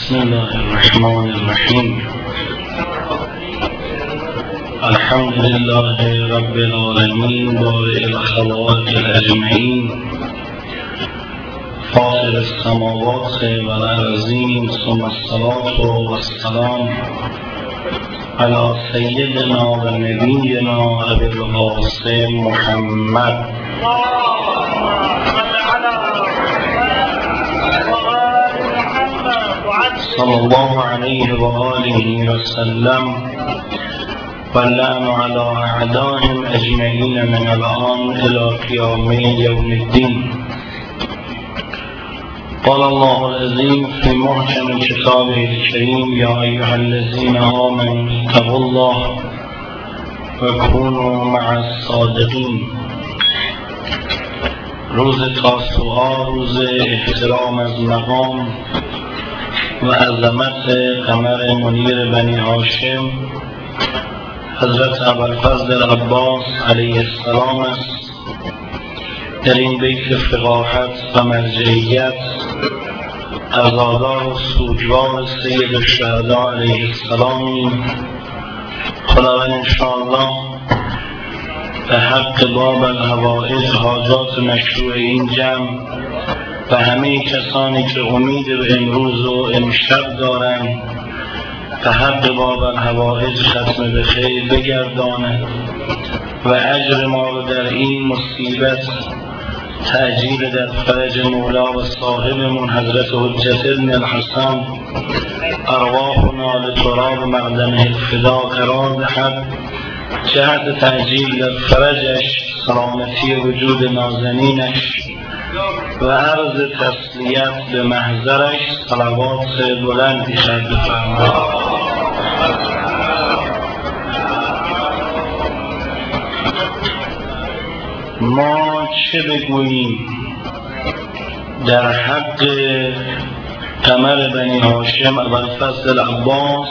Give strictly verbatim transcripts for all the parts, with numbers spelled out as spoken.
بسم الله الرحمن الرحیم. الحمد لله رب العالمین بارئ الخلائق اجمعین فاطر السماوات والارضین ثم الصلاة والسلام علی سیدنا و نبینا ابی القاسم محمد صلی الله علیه و آله و سلم و اللعن علی اعدائهم اجمعین من الآن الی قیام یوم الدین. قال الله العظیم فی محکم کتابه الکریم یا ایها الذین آمنوا اتقوا الله و کونوا مع الصادقین. روز تاسوعا روز احترام از مقام و عظمت قمر منیر بنی هاشم حضرت ابوالفضل عباس علیه السلام است. در این بیت فقاهت و مرجعیت عزادار و سوگوار سید الشهدا علیه السلام خداوند انشاءالله به حق باب الحوائج حاجات مشروع این جمع و همه کسانی که امید به امروز و امشب دارند به حق باب الحوائج ختم به خیر بگرداند و اجر ما رو در این مصیبت تعجیل در فرج مولا و صاحبمون حضرت حجت ابن الحسن ارواحنا لتراب مقدمه الفدا قرار دهد، جهت تعجیل در فرجش، سلامتی وجود نازنینش و عرض تسلیت به محضرش صلوات بلندی شد بفرمایید. ما چه بگوییم در حق قمر بنی هاشم ابوالفضل عباس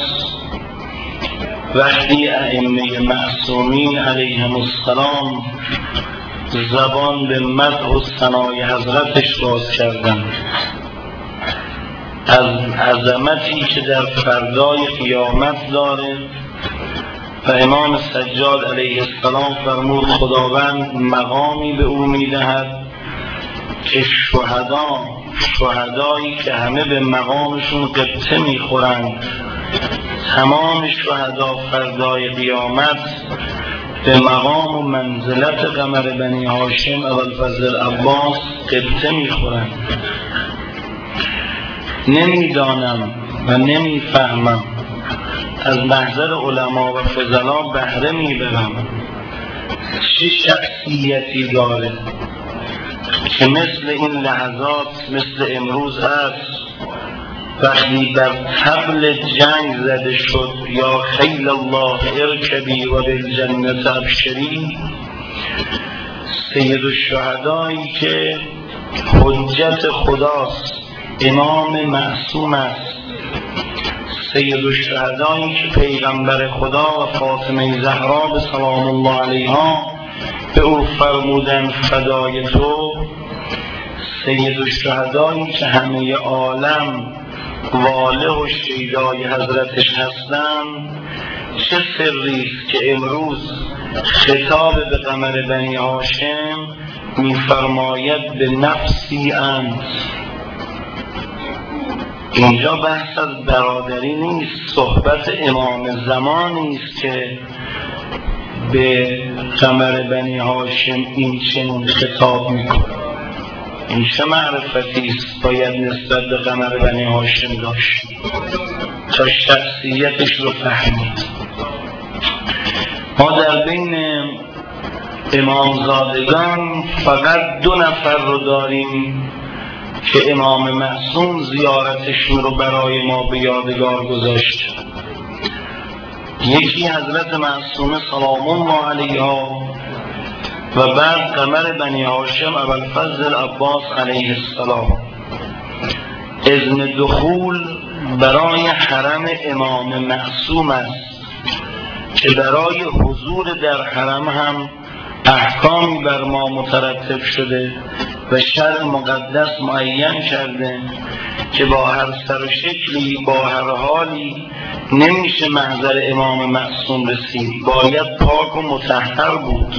وقتی ائمه معصومین علیهم السلام زبان به مدح و ثنای حضرتش باز کردند، از عظمتی که در فردای قیامت داره و امام سجاد علیه السلام فرمود خداوند مقامی به او میدهد که شهدا شهدایی که همه به مقامشون قبطه میخورند، تمام شهدا فردای قیامت به مقام و منزلت قمر بنی هاشم ابوالفضل عباس قبطه میخورند. نمیدانم و نمیفهمم، از محضر علما و فضلا بهره میبرم چه شخصیتی داره که مثل این لحظات مثل امروز است وقتی بر طبل جنگ زده شد یا خیل الله ارکبی و بالجنت ابشری، سید الشهدایی که حجت خداست، امام معصوم است، سید الشهدایی که پیغمبر خدا و فاطمه زهرا به سلام الله علیها به او فرمودن فدای تو، سید الشهدایی که همه عالم واله و شیدای حضرتش هستند، چه سری است که امروز خطاب به قمر بنی هاشم می‌فرماید به نفسی انت. اینجا بحث از برادری نیست، صحبت امام زمانی است که به قمر بنی هاشم این چنین خطاب میکنه. این چه معرفتی است باید نسبت به قمر بنی هاشم داشت تا شخصیتش رو فهمید. ما در بین امامزادگان فقط دو نفر رو داریم که امام معصوم زیارتشون رو برای ما به یادگار گذاشت. یکی حضرت معصومه سلام الله علیها و بعد قمر بنی هاشم ابوالفضل عباس علیه السلام. اذن دخول برای حرم امام معصوم است که برای حضور در حرم هم احکامی بر ما مترتب شده و شرع مقدس معین کرده که با هر سر و شکلی با هر حالی نمیشه محضر امام معصوم رسید، باید پاک و مطهر بود.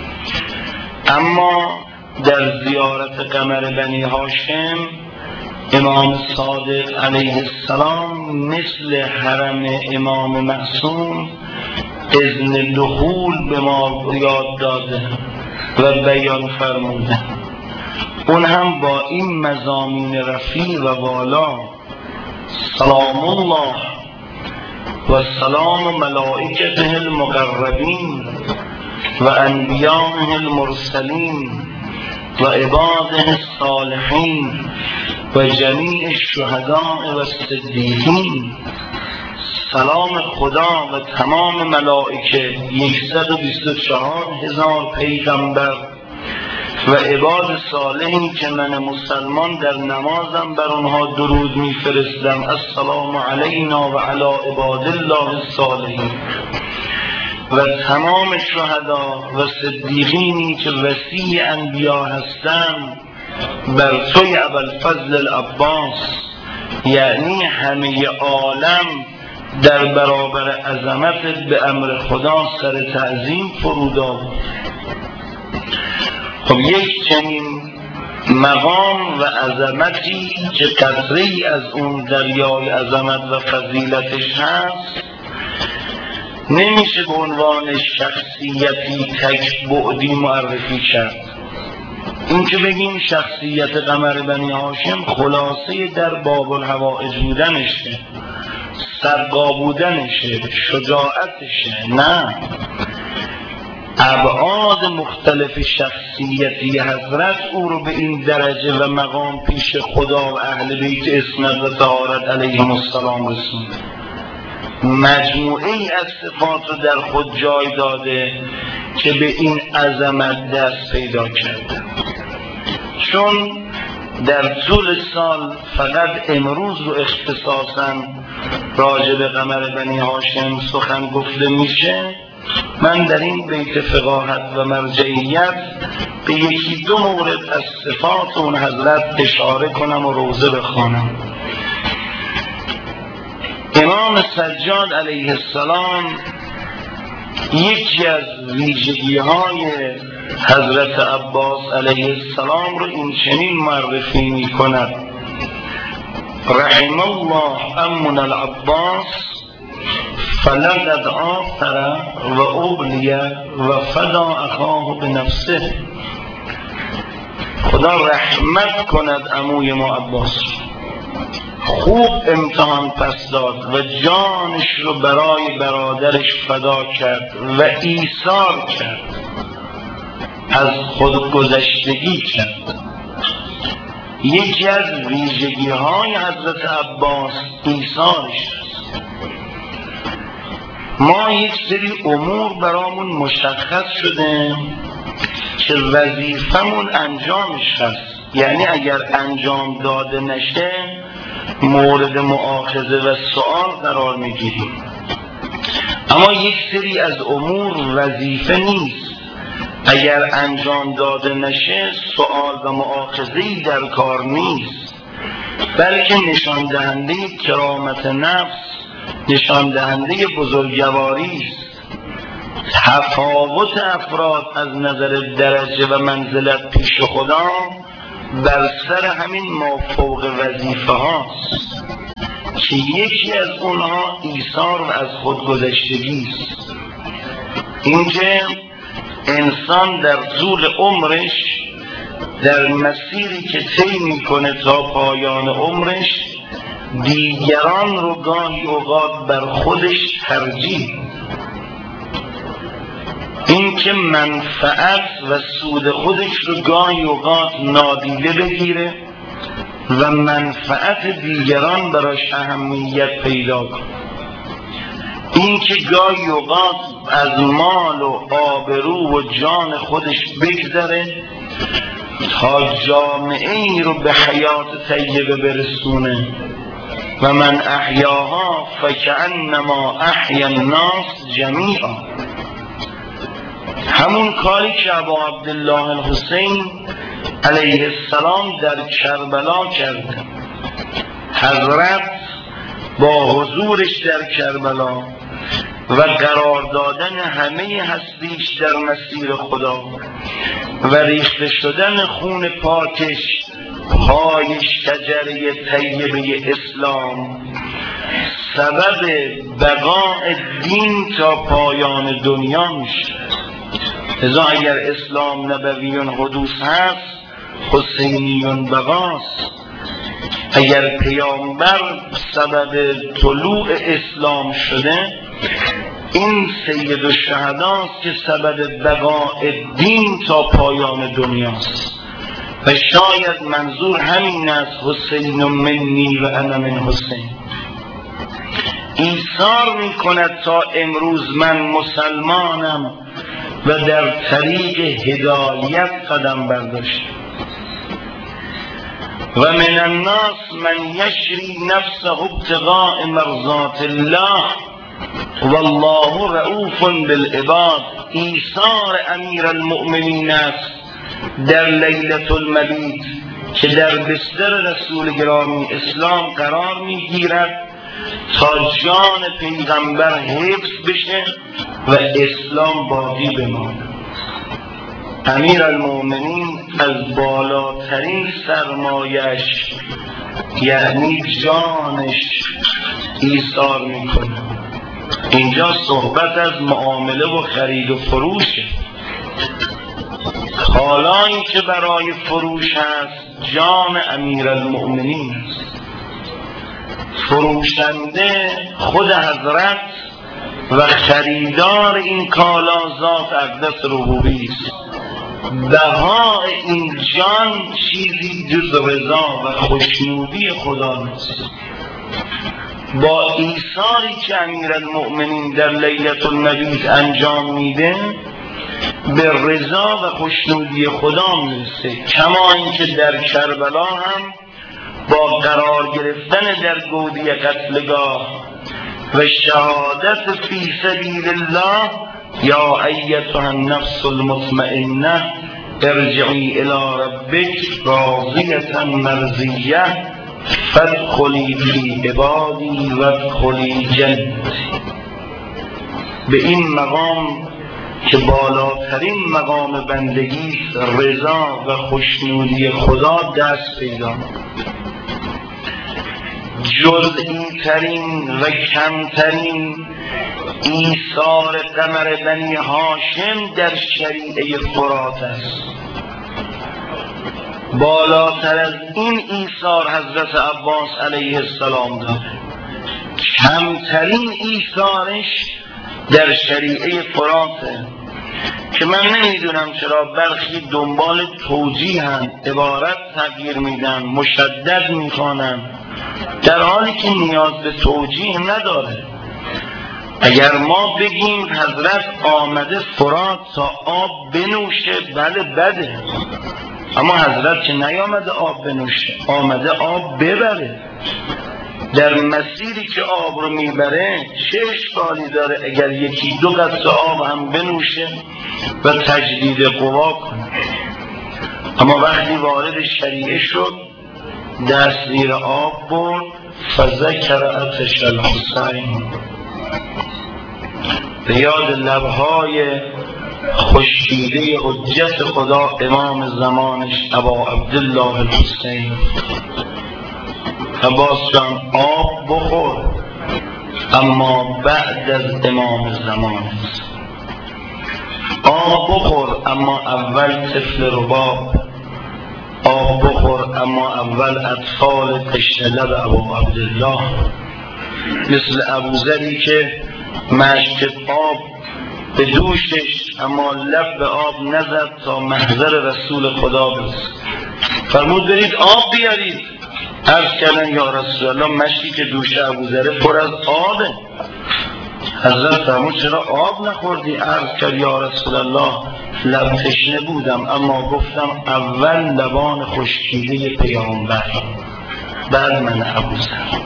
اما در زیارت قمر بنی هاشم امام صادق علیه السلام مثل حرم امام معصوم اذن دخول به ما یاد داده و بیان فرموده، اون هم با این مضامین رفیع و والا: سلام الله و سلام ملائکته المقربین و انبیائه المرسلین و عباده الصالحین و جمیع الشهداء و الصدیقین. سلام خدا و تمام ملائکه، صد و بیست و چهار هزار پیغمبر و عباد صالحین که من مسلمان در نمازم بر اونها درود میفرستم: السلام علینا و علی عباد الله الصالحین. و تمام شهدا و صدیقینی که وصی انبیا هستند بر توی ابوالفضل العباس، یعنی همه عالم در برابر عظمتت به امر خدا سر تعظیم فرود آورد. خب یک چنین مقام و عظمتی که قطره‌ای از اون دریای عظمت و فضیلتش هست، نمیشه به عنوان شخصیتی تک بعدی معرفی کرد. این که بگیم شخصیت قمر بنی هاشم خلاصه در باب الحوائج بودنشه، سرقا بودنشه، شجاعتشه، نه، ابعاد مختلف شخصیتی حضرت او رو به این درجه و مقام پیش خدا و اهل بیت عصمت و طهارت علیهم السلام رسونده. مجموعه ای از صفات رو در خود جای داده که به این عظمت دست پیدا کرده. چون در طول سال فقط امروز رو اختصاصاً راجع به قمر بنی هاشم سخن گفته میشه، من در این بیت فقاهت و مرجعیت به یکی دو مورد از صفات اون حضرت اشاره کنم و روزه بخوانم. امام سجاد علیه السلام یکی از ویژگی های حضرت عباس علیه السلام رو این چنین معرفی می کند: رحم الله امنا العباس فلقد آثر و ابلی و فدا اخاه بنفسه. خدا رحمت کند عموی ما عباس، خوب امتحان پس داد و جانش رو برای برادرش فدا کرد و ایثار کرد، از خودگذشتگی کرد. یکی از ویژگی های حضرت عباس ایثارش است. ما یک سری امور برامون مشخص شده که وظیفمون انجامش هست، یعنی اگر انجام داده نشه مورد مؤاخذه و سؤال قرار میگیریم. اما یک سری از امور وظیفه نیست، اگر انجام داده نشه سؤال و مؤاخذه‌ای در کار نیست، بلکه نشان دهنده کرامت نفس، نشان دهنده بزرگواری است. تفاوت افراد از نظر درجه و منزلت پیش خدا بر سر همین مافوق وظیفه هاست که یکی از اونها ایثار و از خودگذشتگی است. اینکه انسان در طول عمرش در مسیری که طی میکنه تا پایان عمرش دیگران رو گاهی اوقات بر خودش ترجیح، این که منفعت و سود خودش رو گاهی اوقات نادیده بگیره و منفعت دیگران براش اهمیت پیدا کنه، این که گاهی اوقات از مال و آبرو و جان خودش بگذره تا جامعه ای رو به حیات طیبه برسونه. و من احیاها فکأنما احیا الناس جمیعا. همون کاری که ابا عبدالله الحسین علیه السلام در کربلا کرده. حضرت با حضورش در کربلا و قرار دادن همه هستیش در مسیر خدا و ریخته شدن خون پاکش پای شجره طیبه اسلام سبب بقاء دین تا پایان دنیا میشه. لذا اگر اسلام نبویون حدوث هست، حسینیون بقاست. اگر پیامبر سبب طلوع اسلام شده، این سید الشهداست که سبب بقاء دین تا پایان دنیاست. و شاید منظور همین است، حسین منی و انا من حسین. ایثار می کند تا امروز من مسلمانم و در طریق هدایت قدم برداشتم. و من الناس من یشری نفسه ابتغاء مرضات الله والله رؤوف بالعباد. ایثار امیر المؤمنین است در لیلة المبیت که در بستر رسول گرامی اسلام قرار میگیرد تا جان پیغمبر حفظ بشه و اسلام باقی بماند. امیر المؤمنین از بالاترین سرمایش یعنی جانش ایثار میکنه. اینجا صحبت از معامله و خرید و فروشه. کالایی که برای فروش هست جان امیر المؤمنین است. فروشنده خود حضرت و خریدار این کالا ذات اقدس ربوبی است. بهای این جان چیزی جز رضا و خوشنودی خدا نیست. با ایثاری که امیر المؤمنین در لیلة المبیت انجام میده به رضا و خوشنودی خدا میرسه. کما اینکه در کربلا هم با قرار گرفتن در گودی قتلگاه و شهادت فی سبیل الله یا ایتها النفس المطمئنه ارجعی الی ربک راضیة مرضیه فادخلی فی عبادی وادخلی جنتی. به این مقام که بالاترین مقام بندگی رضا و خوشنودی خدا دست پیدا. جزئی ترین و کمترین ایثار قمر بنی هاشم در شریعه فرات است. بالاتر از این ایثار حضرت عباس علیه السلام داره. کمترین ایثارش در شریعه فراته که من نمیدونم چرا برخی دنبال توجیه هستند، عبارت تغییر میدن، مشدد میخوانن، در حالی که نیاز به توجیه نداره. اگر ما بگیم حضرت آمده فرات تا آب بنوشه، بله بده، اما حضرت که نیامده آب بنوشه، آمده آب ببره. در مسیری که آب رو میبره چه اشکالی داره اگر یکی دو قطره آب هم بنوشه و تجدید قوا کنه؟ اما وقتی وارد شریعه شد دست زیر آب برد، فذکر عطش الحسین، به یاد لبهای خشکیده حجت خدا امام زمانش ابا عبدالله الحسین. عباس جان آب بخور، اما بعد از امام زمانت. آب بخور اما اول طفل رباب. آب بخور اما اول اطفال تشنه لب ابو عبدالله، مثل ابوذری که مشک آب به دوشش اما لب به آب نزد تا محضر رسول خدا برسد. فرمود برید آب بیارید. عرض کردن یا رسول الله مشکی که دوش ابوذر پر از آبه. حضرت فرمود چرا آب نخوردی؟ عرض کرد یا رسول الله لب تشنه بودم، اما گفتم اول لبان خشکیده پیامبر، بعد من ابوذر.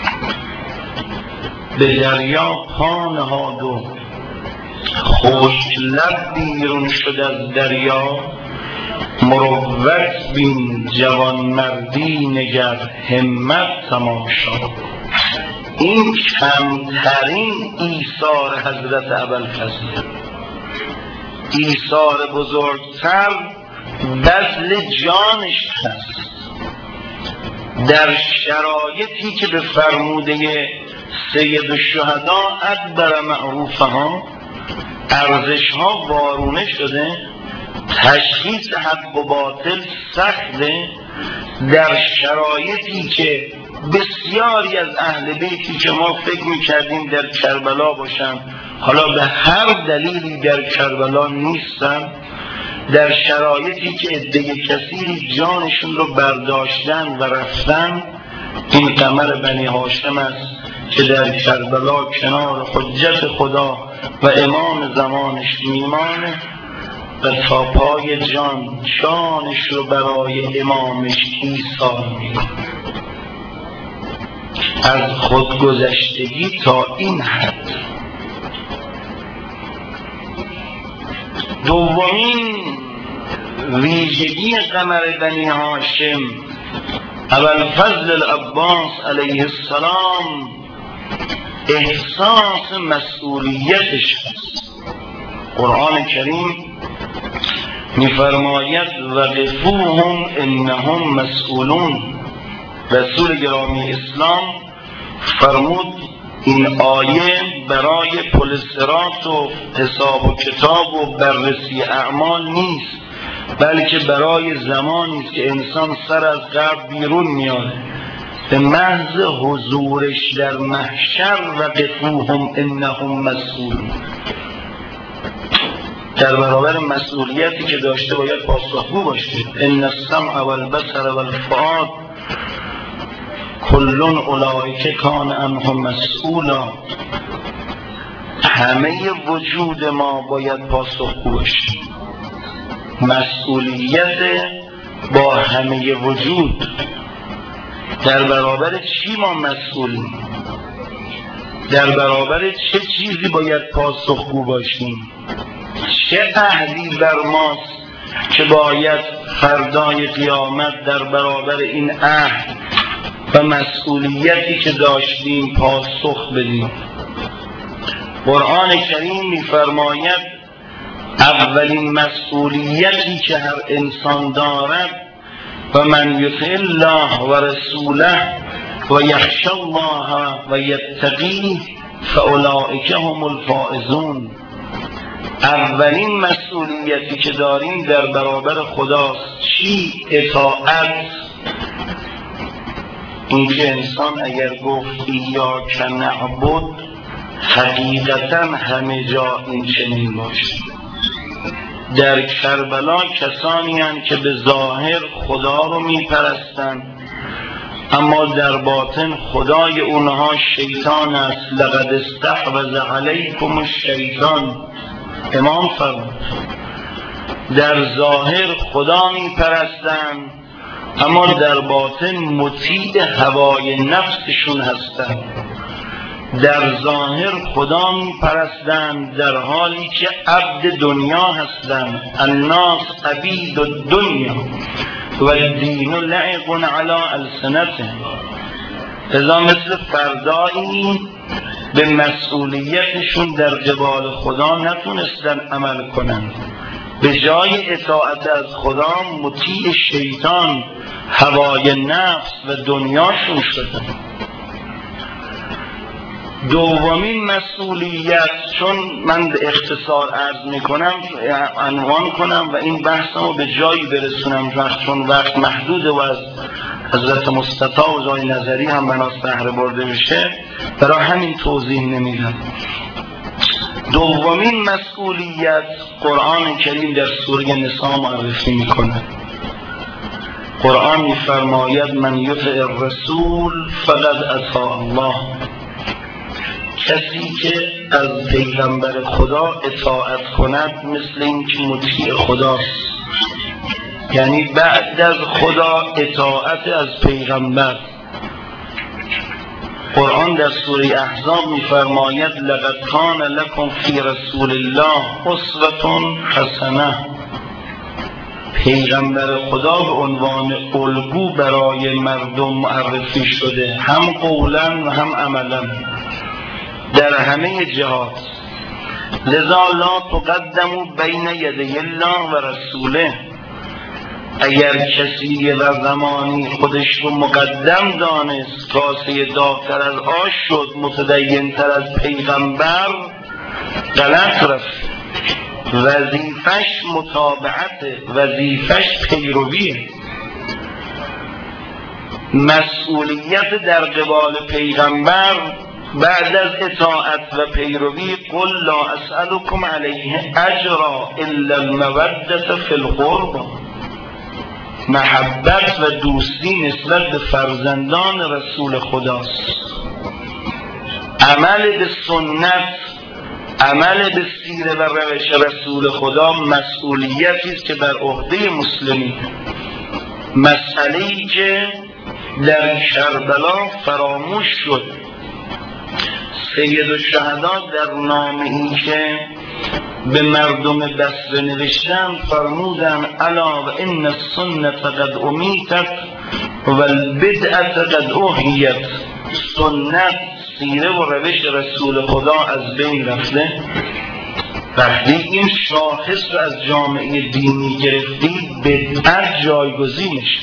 به دریا پا نهاد و خشک لب بیرون شد از دریا، مروت بین جوانمردی نگر همت تماشا. این کمترین ایثار حضرت ابوالفضل. ایثار بزرگتر بذل جانش هست در شرایطی که به فرموده سید الشهدا ادبر معروفها ارزش ها وارونه شده، تشخیص حق و باطل سخته، در شرایطی که بسیاری از اهل بیتی که ما فکر میکردیم در کربلا باشن حالا به هر دلیلی در کربلا نیستن، در شرایطی که عده کثیری جانشون رو برداشتن و رفتن. این قمر بنی هاشم است که در کربلا کنار حجت خدا و امام زمانش میمانه و تا پای جان جانش رو برای امامش ایثار میکنه. از خودگذشتگی تا این حد. دومین ویژگی قمر بنی هاشم ابوالفضل العباس علیه السلام احساس مسئولیتش است. قرآن کریم می‌فرماید وقفوهم انهم مسئولون. رسول گرامی اسلام فرمود این آیه برای پل صراط و حساب و کتاب و بررسی اعمال نیست، بلکه برای زمانی است که انسان سر از قبر بیرون میاد به محض حضورش در محشر وقفوهم انهم مسئولون. در برابر مسئولیتی که داشته باید پاسخگو باشه. ان السمع والبصر والفؤاد کل اولئک کان عنه مسئولا. همه وجود ما باید پاسخگو باشه. مسئولیت با همه وجود. در برابر چی ما مسئولیم؟ در برابر چه چیزی باید پاسخگو باشیم؟ چه عهدی بر ماست که باید فردای قیامت در برابر این عهد و مسئولیتی که داشتیم پاسخ بدیم؟ قرآن کریم می‌فرماید اولین مسئولیتی که هر انسان دارد و من یطع الله و رسوله و یخشی الله و یتقیه فاولئک هم الفائزون. اولین مسئولیتی که داریم در برابر خداست. چی؟ اطاعت. اینکه انسان اگر گفت ایاک نعبد حقیقتا همه جا این چنین باشه. در کربلا کسانی هستند که به ظاهر خدا رو میپرستند اما در باطن خدای اونها شیطان است. لقد استحوذ علیکم الشیطان. امام فرمود در ظاهر خدا میپرستند اما در باطن مطیع هوای نفسشون هستند. در ظاهر خدا میپرستند در حالی که عبد دنیا هستند. الناس عبید الدنیا و الدین لعب علی السنتهم. لذا مثل فردایی به مسئولیتشون در قبال خدا نتونستن عمل کنند، به جای اطاعت از خدا مطیع شیطان، هوای نفس و دنیاشون شدن. دومین مسئولیت، چون من به اختصار عرض میکنم عنوان کنم و این بحثمو به جایی برسونم وقت چون وقت محدوده و از حضرت مستطاع و جای نظری هم بناس بهره برده بشه، برای همین توضیح نمیدم. دومین مسئولیت قرآن کریم در سوره نساء معرفی میکنه. قرآن میفرماید من یطع الرسول فقد اطاع الله. کسی که از پیغمبر خدا اطاعت کند مثل این که مطیع خداست، یعنی بعد از خدا اطاعت از پیغمبر. قرآن در سوره احزاب میفرماید لقد کان لکم فی رسول الله اسوة حسنه. پیغمبر خدا به عنوان الگو برای مردم معرفی شده، هم قولا و هم عملا در همه جهات. لذا لا تقدموا بین یدی الله و رسوله. اگر کسی و زمانی خودش رو مقدم دانست، کاسه داغ‌تر از آش شد، متدین تر از پیغمبر، غلط رفت. وظیفش متابعت، وظیفش پیرویه. مسئولیت در قبال پیغمبر بعد از اطاعت و پیروی، قل لا اسألكم علیه اجرا الا المودة فی القربى، محبت و دوستی نسبت به فرزندان رسول خداست. عمل به سنت، عمل به سیره و روش رسول خدا مسئولیتی است که بر عهده مسلمین. مسئله‌ای که در کربلا فراموش شد. سید الشهدا در نامه‌ای که به مردم بصره نوشتن فرمودن الا و ان السنة قد امیتت و البدعة قد احیت. سنت، سیره و روش رسول خدا از بین رفته. وقتی این شاخص رو از جامعه دینی گرفتید، بدعت جایگزینش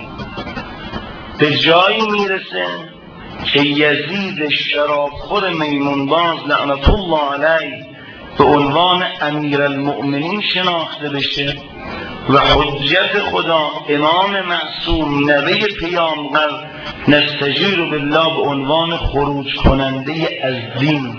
به جایی میرسه که یزید شرابخور میمونباز لعنت الله علیه به عنوان امیرالمؤمنین شناخته بشه و حجت خدا امام معصوم نوه پیامبر نستجیر بالله به عنوان خروج کننده از دین.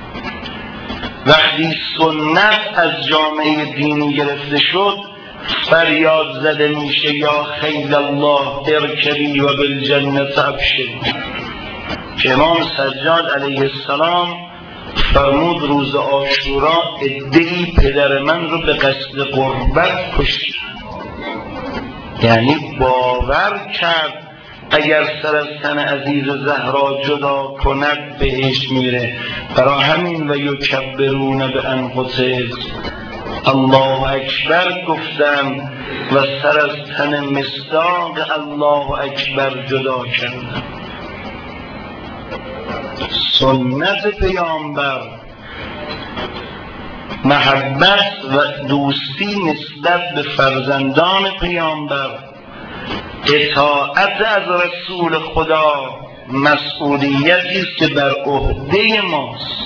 وقتی سنت از جامعه دینی گرفته شد، فریاد زده میشه یا خیل الله ارکبی و بالجنة ابشری. که امام سجاد علیه السلام فرمود روز عاشورا عده‌ای پدر من رو به قصد قربت کشت. یعنی باور کرد اگر سر از تن عزیز زهرا جدا کند بهش میره. برای همین و یکبرون به انقطه الله اکبر گفتن و سر از تن مصداق الله اکبر جدا کردن. سنت پیامبر، محبت و دوستی نسبت به فرزندان پیامبر، اطاعت از رسول خدا مسئولیتی است که بر عهده ماست.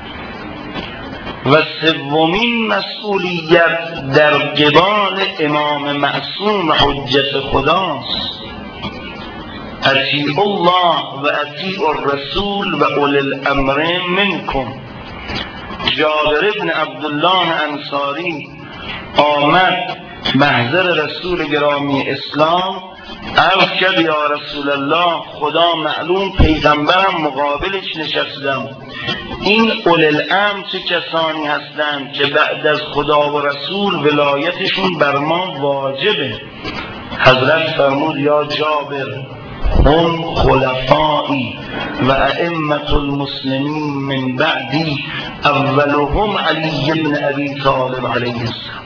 و سومین مسئولیت در قبال امام معصوم حجت خداست. اطیعوا الله و اطیعوا الرسول و اولی الامر منکم. جابر ابن عبدالله انصاری آمد محضر رسول گرامی اسلام، عرض کرد یا رسول الله خدا معلوم پیغمبرم مقابلش نشستم، این اولی الامر چه کسانی هستند که بعد از خدا و رسول ولایتشون بر ما واجبه؟ حضرت فرمود یا جابر هم خلفائی و ائمة المسلمین من بعدی اولهم علی بن ابی طالب علیه السلام.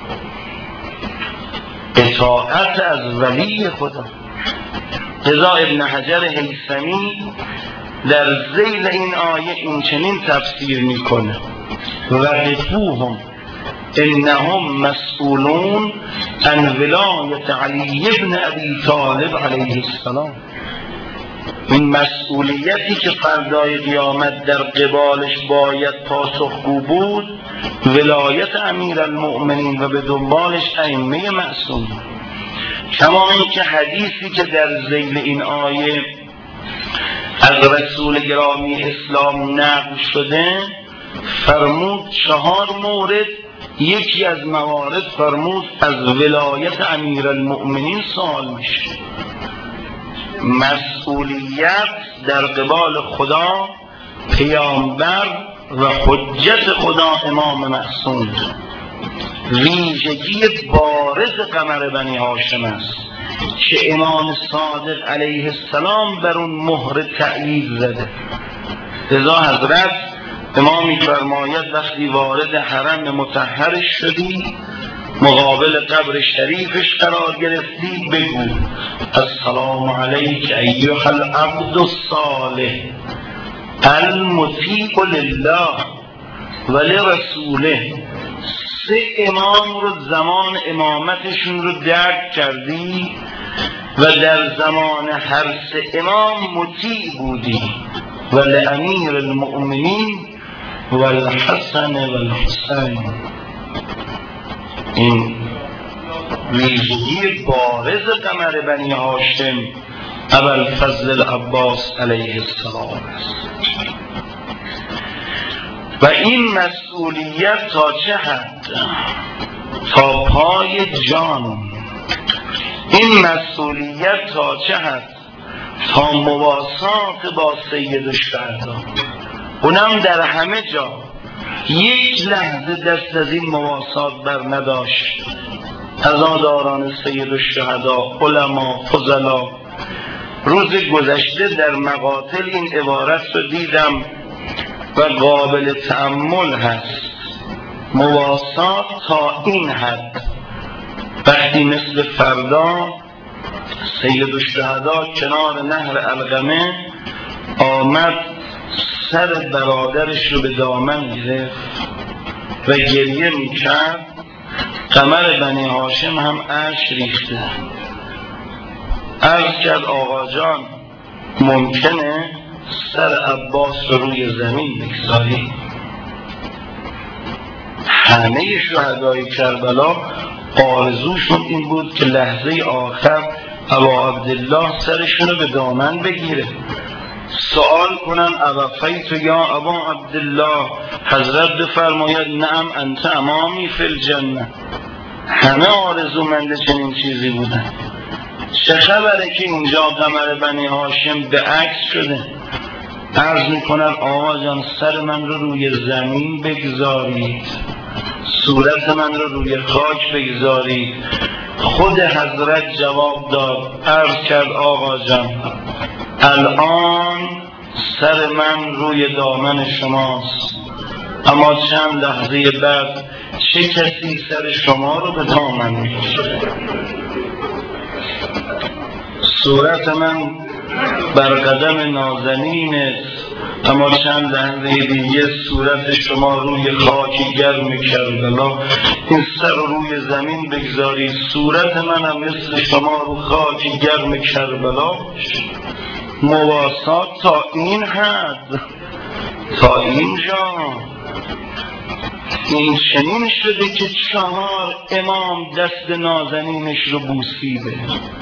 اطاعت از ولی خدا. لذا ابن حجر هیثمی در ذیل این آیه این چنین تفسیر میکنه وقفوهم انهم مسئولون عن ولایت علی بن ابی طالب علیه السلام. این مسئولیتی که فردای قیامت در قبالش باید پاسخگو بود، ولایت امیرالمؤمنین و به دنبالش ائمه معصوم. کما اینکه حدیثی که در ذیل این آیه از رسول گرامی اسلام نقل شده فرمود چهار مورد، یکی از موارد فرمود از ولایت امیرالمؤمنین سوال میشه. مسئولیت در قبال خدا، پیامبر و حجت خدا امام معصوم. ویژگی بارز قمر بنی هاشم است که امام صادق علیه السلام بر اون مهر تأیید زده. لذا حضرت امامی فرماید وقتی وارد حرم مطهرش شدی مقابل قبر شریفش قرار گرفتی، بگو السلام علیک ایها العبد الصالح المطیع لله ولرسوله. سه امام رو زمان امامتشون رو درک کردی و در زمان هر سه امام مطیع بودی. ولامیر المؤمنین والحسن والحسین. این ویژگی بارز قمر بنی هاشم ابوالفضل العباس علیه السلام است. و این مسئولیت تا چه حد؟ تا پای جان. این مسئولیت تا چه حد؟ تا مواسات با سید الشهدا. اونم در همه جا یک لحظه دست از این مواسات بر نداشت. عزاداران سید الشهدا، علما، فضلا. روز گذشته در مقاتل این عبارت رو دیدم و قابل تأمل هست. مواسات تا این حد. وقتی مثل فردا سید الشهدا کنار نهر علقمه آمد، سر برادرش رو به دامن گرفت و گریه میکرد، قمر بنی هاشم هم اشک ریخته. عرض کرد آقا جان ممکنه سر عباس رو روی زمین بگذاری؟ همه شهدای کربلا آرزوشون این بود که لحظه آخر ابا عبدالله سرشون رو به دامن بگیره، سوال کنن اوفیت یا ابا عبدالله، حضرت بفرماید نعم انت امامی فی الجنه. همه آرزومند چنین چیزی بودن. چه خبره که اینجا قمر بنی هاشم به عکس شده؟ عرض میکنن آقا جان سر من رو روی زمین بگذارید، صورت من رو روی خاک بگذارید. خود حضرت جواب داد، عرض کرد آقا جان الان سر من روی دامن شماست، اما چند لحظه بعد چه کسی سر شما رو به دامن می‌کشه؟ صورت من بر قدم نازنین است، اما چند لحظه دیگه صورت شما روی خاکی گرم کربلا. این سر رو روی زمین بگذارید، صورت منم مثل شما رو خاکی گرم کربلا. مواسات تا این حد، تا اینجا. این چنین شده که چهار امام دست نازنینش رو بوسیده.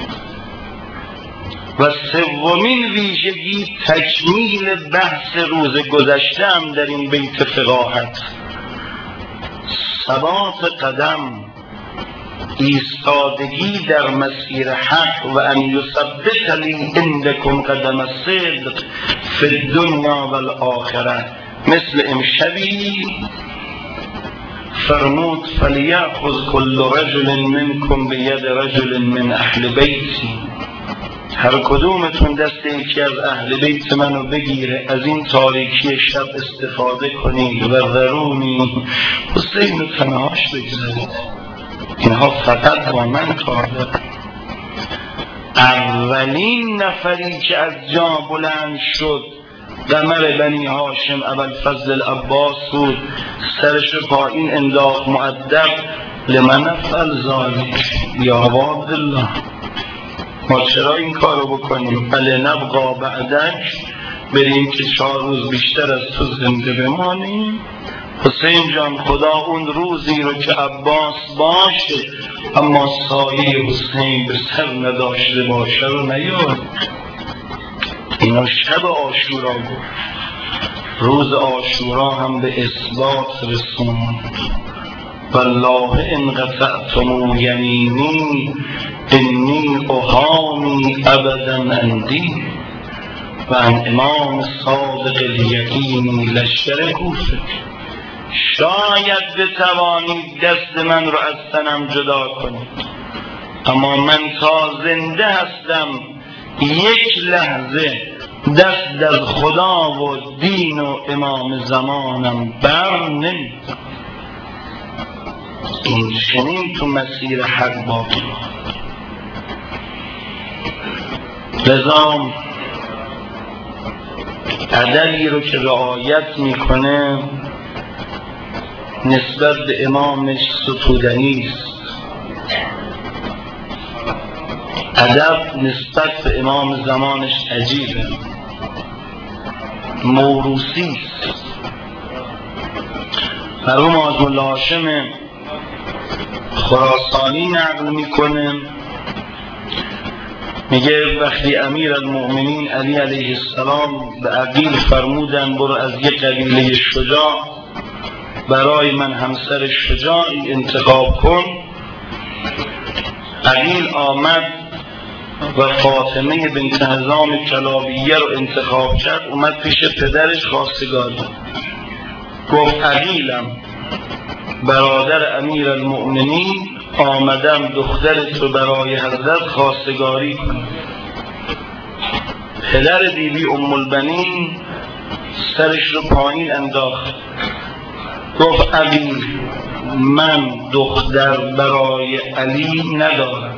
و سومین ویژگی تکمیل بحث روز گذشته هم در این بیت فقاهت، ثبات قدم، ایستادگی در مسیر حق. و ان یثبت لی عندکم قدم الصدق فی الدنیا و الاخره. مثل امشبی فرمود فلیأخذ کل رجل منکم بید رجل من اهل بیتی. هر کدومتون دست یکی از اهل بیت منو بگیره، از این تاریکی شب استفاده کنید. و ذرونی، حسین تنهاش بگذارید، اینها فقط با من کار دارد. اولین نفری که از جا بلند شد قمر بنی هاشم ابوالفضل العباس بود. سرش پایین انداخت مؤدب، لمن افعل ذلک یا ابا عبدالله، ما چرا این کارو بکنیم؟ بله نبقا بعدک، بریم که چهار روز بیشتر از تو زنده بمانیم. حسین جان خدا اون روزی رو که عباس باشه اما سایه حسین به سر نداشته باشه رو نیاد. اینا شب عاشورا بود. روز عاشورا هم به اثبات رسوند. والله ان قطعتم یمینی انی احامی ابدا عندی و ان امام صادق الیقینی لشکر کوفه. شاید بتوانید دست من رو از تنم جدا کنید، اما من تا زنده هستم یک لحظه دست از خدا و دین و امام زمانم بر نمی‌دارم. این چنین تو مسیر حق باقی. لذا ادبی رو که رعایت میکنه نسبت به امامش ستودنی است. ادب نسبت به امام زمانش عجیبه، موروثی است. مرحوم آیت الله هاشم خراسانی نقل میکنه، میگه وقتی امیر المؤمنین علی علیه السلام به عقیل فرمودن برو از یک قبیله شجاع برای من همسر شجاعی انتخاب کن، عقیل آمد و فاطمه بنت حزام کلابیه رو انتخاب کرد. اومد پیش پدرش خواستگاری، گفت عقیلم برادر امیر المؤمنین آمدم دخترت رو برای حضرت خواستگاری کنم. پدر بیبی ام البنین سرش رو پایین انداخت، گفت عقیل من دختر برای علی ندارم.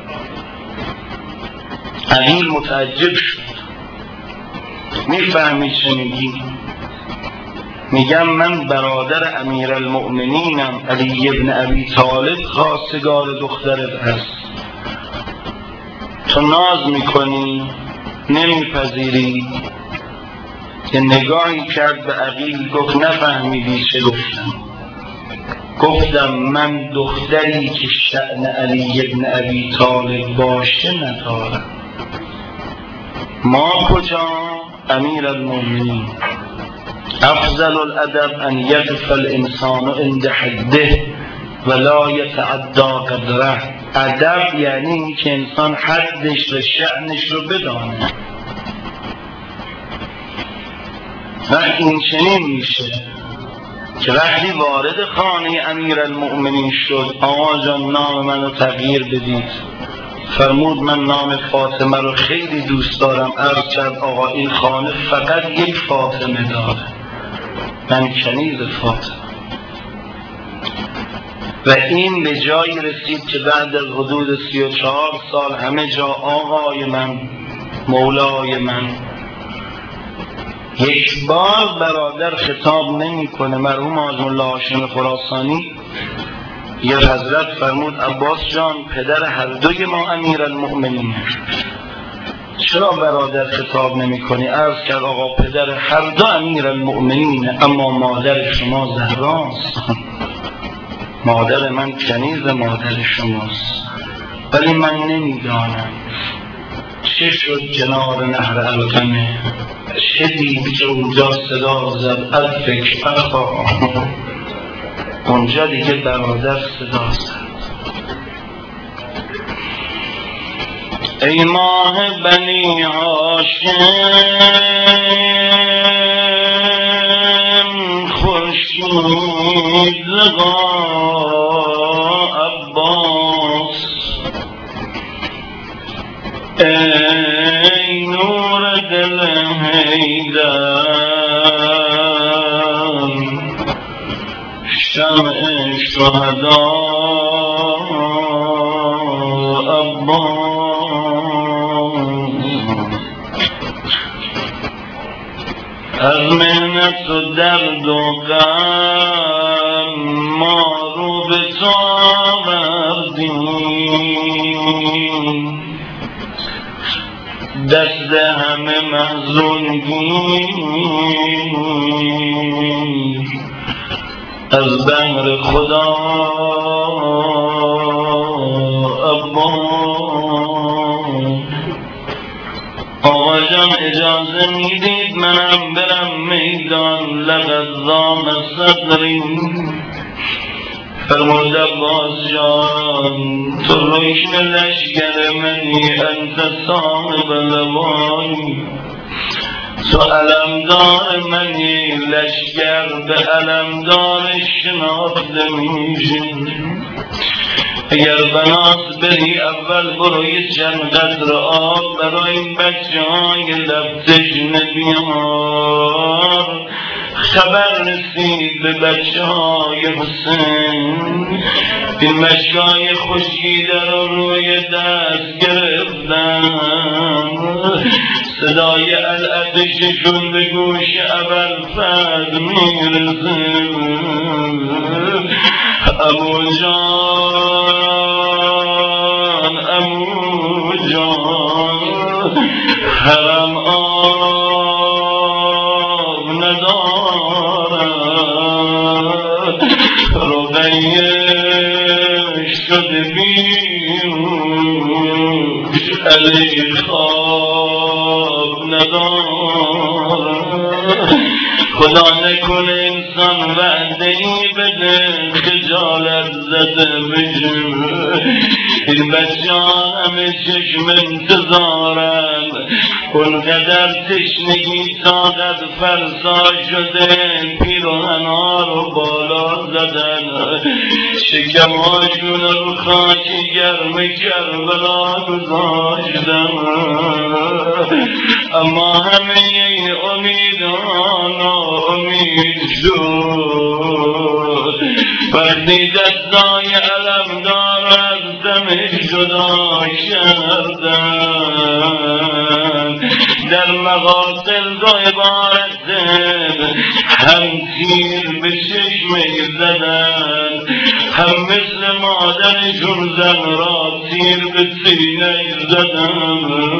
عقیل متعجب شد، میفهمی چه میگی؟ میگم من برادر امیر المؤمنینم علی ابن ابی طالب خواستگار دخترت هست، تو ناز میکنی نمیپذیری. که نگاهی کرد به عقیل گفت نفهمیدی چه گفتم؟ گفتم من دختری که شأن علی ابن ابی طالب باشه ندارم. ما کجا؟ امیر المؤمنین. افضل الادب ان یقف الانسان عند حده ولا یتعدی قدره. ادب یعنی این که انسان حدش و شأنش رو بدانه. وقتی این چنین میشه که وقتی وارد خانه امیر المؤمنین شد، آقا جان نام منو تغییر بدید. فرمود من نام فاطمه رو خیلی دوست دارم. عرض کرد آقا این خانه فقط یک فاطمه داره، من کنیز فاطمه. و این به جایی رسید که بعد از حدود سی و چهار سال همه جا آقای من، مولای من. یک بار برادر خطاب نمی کنه. مرحوم آیت الله هاشم خراسانی یا حضرت فرمود عباس جان پدر هر دوی ما امیر المؤمنین، چرا برادر خطاب نمی کنی؟ عرض کرد آقا پدر هر دو امیر المؤمنین، اما مادر شما زهراست. مادر من کنیز مادر شماست، ولی من نمیدانم چه شد کنار نهر القمه، چه دید که اونجا صدا زد الفک اخا. اونجا دیگه برادر صدا زد ای ماه بنی هاشم خورشید لقا عباس، ای نور دل حیدر شمع شهدا عباس. از محنت و درد و غم ما رو به تو آوردیم، دست همه محزونگی از بهر خدا عباس. آقا جان اجازه میدید منم برم میدان؟ لقد ضام صدری. فرمود عباس جان تو روشن لشکر منی، انت صاحب لوایی، تو علمدار منی، لشکر به علمدار شناخته میشه. اگر بنات بری اول برو یه چند قطر آب برای این بچه های لب تشنه بیار، خبر رسید به بچه های حسین، این بچه های خشکیده رو روی دست گرفتن، صدای العطششون به گوش ابوالفضل میرسه. عمو جان عمو جان حرم آب ندارد، رقیه شده بیروش علی خواب ندارد. خدا نکنه انسان وعده ای بده خجالت زده بشه. این بچه همه چشم انتظارن، اونقدر تشنگی طاقت فرسا شده پیراهن‌ها رو بالا زدن، شکم‌هاشون رو خاک گرم کربلا گذاشتن. اما همه این امیدان امید شد وقتی دستای علمدار از دم جدا کردن. در مقاتل دو عبارت هم تیر به چشمه زدن، هم مثل مادرشون زن را تیر به سینه زدن.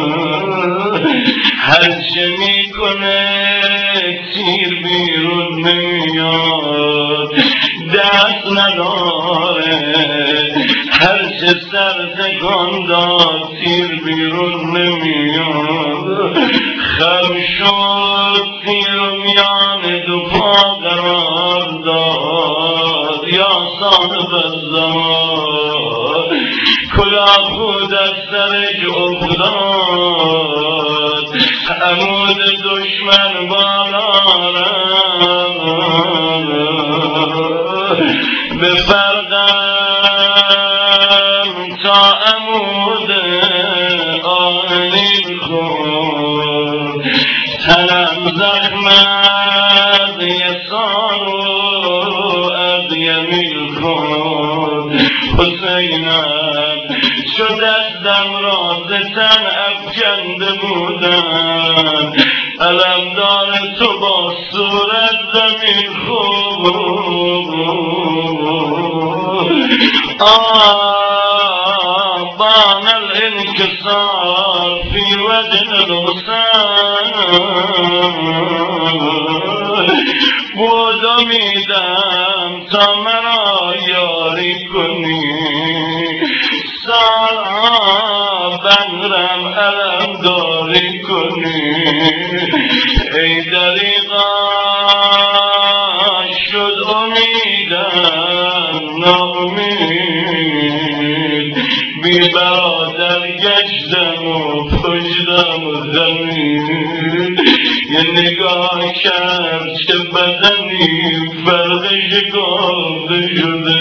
هرچه میکنه تیر بیرون نمیاد، دست نداره، هرچه سر تکان داد تیر بیرون نمیاد. خم شد تیر میان دو پا قرار داد، یا صاحب الزمان کلاه خود از سرش افتاد، عمود دشمن بالا به فرقم تا عمود آنین خود، تنم زخم از یسار و از یمین خود. حسینم شد از دم را ز تن افکنده بودم، علمدار تو با صورت زمین خود. آبان الانکسار فی وجه الحسین، بود امیدم تا مرا یاری کنی، سالها بندرم علم داری کنی. ای دریغا شد امیدم ناامید، بی برادر گشتم و پشتم زمین. یه نگاه کرد چه بدنی فرق شکافته شده،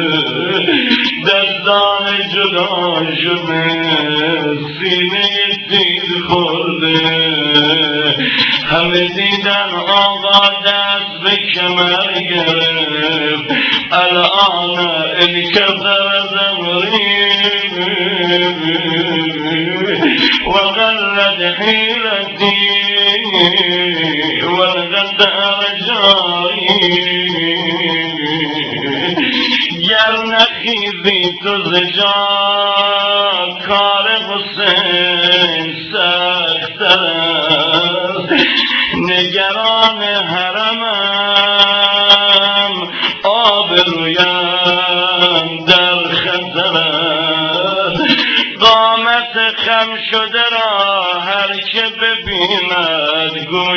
دستان جدا شده، سینه تیر خورده. همه دیدن آقا دست به کمر گرفت، الان الکفر زمری و غلد حیرتی و الغد ارجایی. گر نخیزی تو ز جا کار حسین سخت‌تر است، نگران حرمم آبرویم در خطر است. قامت خم شده را هر که ببیند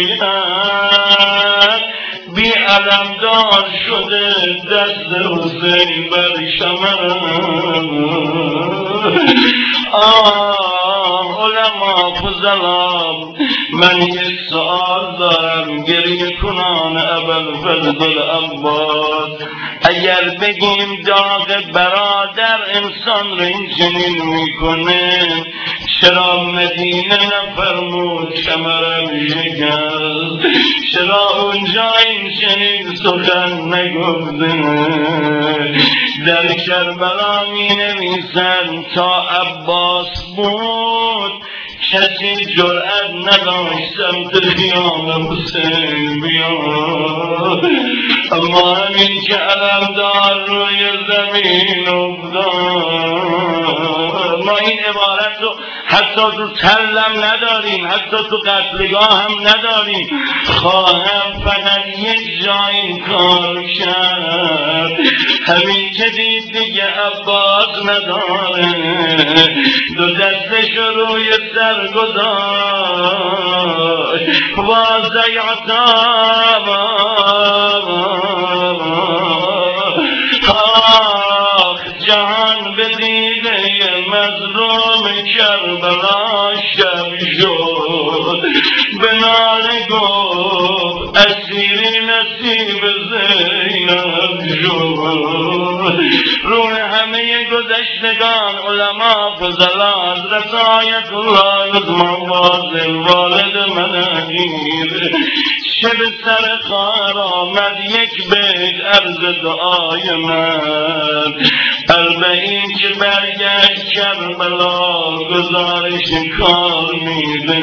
گوید بی علمدار شده دست حسین بر شمرم. آه علما فضلا من یک سؤال دارم گریه کنان ابوالفضل عباس اگر بگیم داغ برادر انسان رو این چنین میکنه چرا مدینه نفرمود کمرم شکست چرا اونجا این چنین سخن نگفته در کربلا می نویسن تا عباس بود کسی جرأت نداشت سمت خیام حسین بیاد اما همین که علمدار روی زمین افتاد ما این عبارت رو حتی تو تلم نداریم حتی تو قتلگاه هم نداریم خواهم فقط یک جا این کار کرد همین که دید دیگه عباس نداره دو دستش روی سر گذاشت وازه یعتاب آخ جهان به دیده مظلوم کربلا شب شد به ناله گفت اسیری نصیب زینب شد روح همه گذشتگان علما فضلا حضرت آیت الله عظمی فاضل والد من امیر چه به سر خار آمد یک بیت عرض دعای من اربعین که برگشت کربلا گزارش کار میده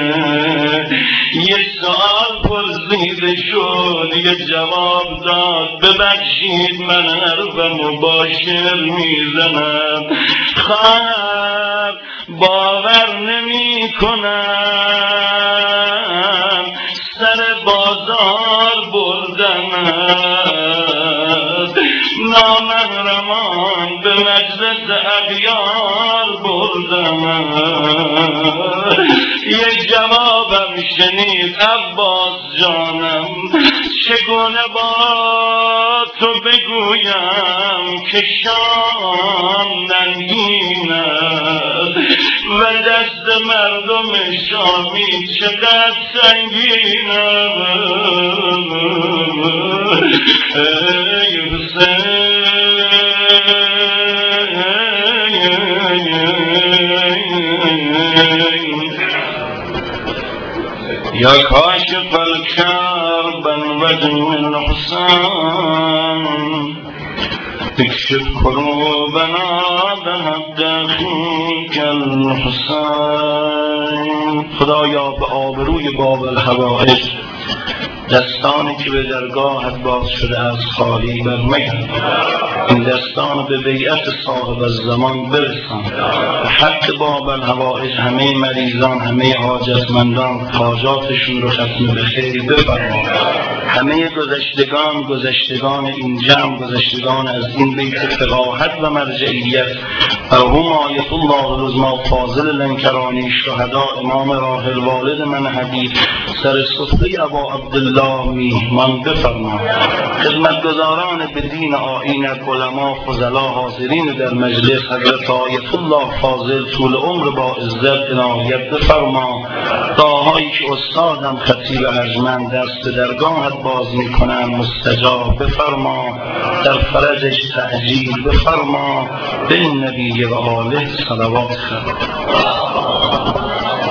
یک سؤال پرسیده شد یک جواب داد ببخشید من حرفمو با شعر میزنم خواهر باور نمی کنم سر بازار بردم نامحرمان به مجلس اغیار بردم یک جوابم شنید عباس جانم چگونه با تو بگویم که شام ننگین است و دست مردم شامی چقدر سنگین است ای یا کاشف الکرب وجه الحسین اکشف کروبنا بحق اخیک الحسین خدایا به آبروی باب الحوائج دستانی که به درگاهت باز شده از خالی بر مگرد این دستان به بیعت صاحب الزمان برسان به حق باب الحوائج همه مریضان همه حاجتمندان حاجاتشون رو ختم به خیر بفرما همه گذشتگان گذشتگان این جمع گذشتگان از این بیت فقاهت و مرجعیت مرحوم آیت الله العظمی فاضل لنکرانی شهدا امام راحل والد من حبیب سر سفره ابا عبدالله میهمان بفرما خدمتگزاران به دین آیینت علما فضلا حاضرین در مجلس حضرت آیت الله فاضل طول عمر با عزت عنایت بفرما دعاهایی که استادم خطیب ارجمند دست به درگاهت باز میکنن مستجاب بفرما در فرجش تعجیل بفرما به نبی و آله صلوات خیر